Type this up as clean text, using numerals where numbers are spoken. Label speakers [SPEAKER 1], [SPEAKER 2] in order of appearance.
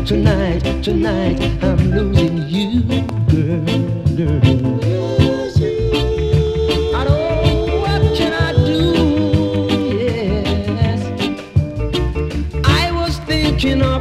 [SPEAKER 1] tonight I'm losing you, girl. I don't, what can I do? Yes, I was thinking of